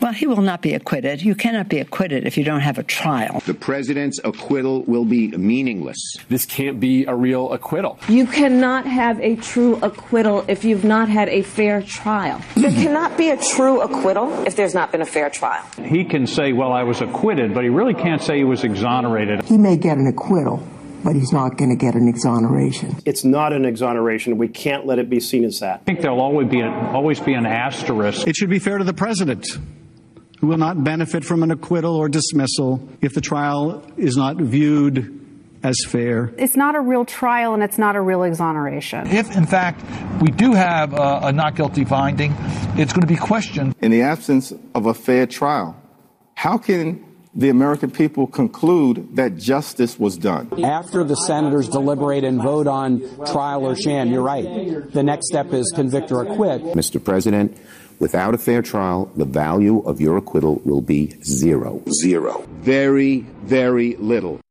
Well, he will not be acquitted. You cannot be acquitted if you don't have a trial. The president's acquittal will be meaningless. This can't be a real acquittal. You cannot have a true acquittal if you've not had a fair trial. There cannot be a true acquittal if there's not been a fair trial. He can say, well, I was acquitted, but he really can't say he was exonerated. He may get an acquittal, but he's not going to get an exoneration. It's not an exoneration. We can't let it be seen as that. I think there'll always be an asterisk. It should be fair to the president, who will not benefit from an acquittal or dismissal if the trial is not viewed as fair. It's not a real trial and it's not a real exoneration. If, in fact, we do have a not guilty finding, it's going to be questioned. In the absence of a fair trial, how can the American people conclude that justice was done? After the senators deliberate and vote on trial or sham, you're right. The next step is convict or acquit. Mr. President, without a fair trial, the value of your acquittal will be zero. Zero. Very, very little.